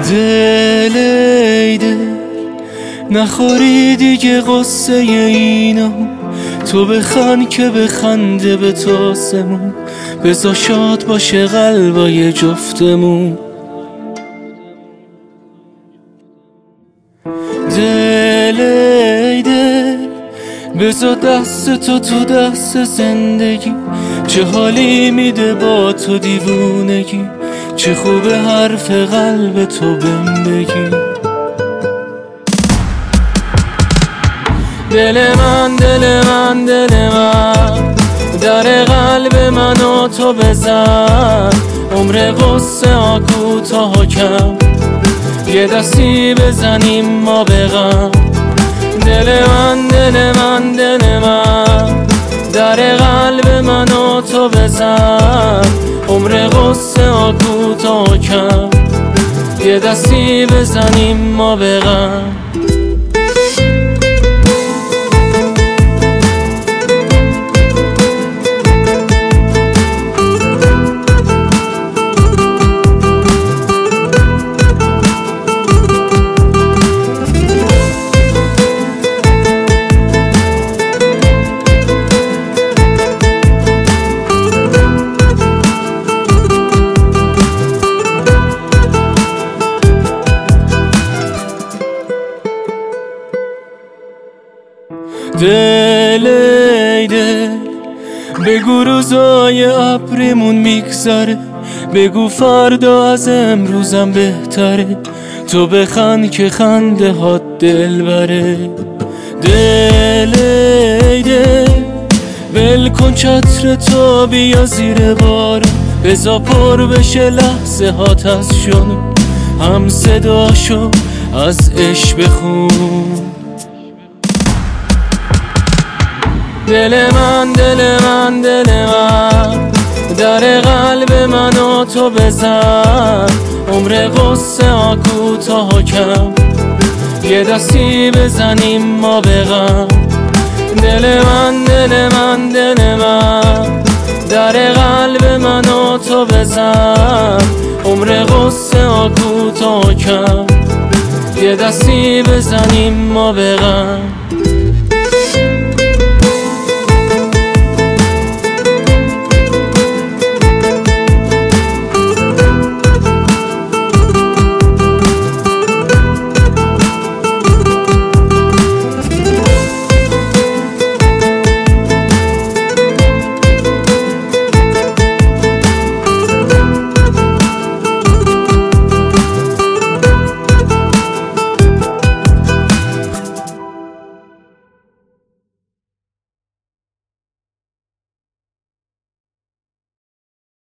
دل ای دل نخوری دیگه قصه اینو، تو بخند که بخنده به تاسمون، بذار شاد باشه قلبای جفتمون. دل ای دل بذار دست تو دست زندگی، چه حالی میده با تو دیوونگی، چه خوبه حرف قلب تو بهم بگی. دل من دل من دل من در قلب من و تو بزن، عمر قصه ها کوتاه کم، یه دستی بزنیم ما به غم. دل من دل من دل من در قلب من و تو بزن، عمر قصه ها کوتاه کم، یه دستی بزنیم ما به غم. دل ای دل بگو روزای ابریمون میگذره، بگو فردا از امروزم بهتره، تو بخند که خنده هات دل بره. دل ای دل ول کن چتر تو بیا زیر بارون، بزا پر بشه لحظه هات از شنو، هم صداشو از عشق بخون. دل من دل من دل من در قلب من و تو بزن، عمر قصه ها کوتاه کم، یه دستی بزنیم ما به غم. دل من دل من دل من در قلب من و تو بزن، عمر قصه ها کوتاه کم، یه دستی بزنیم ما به غم.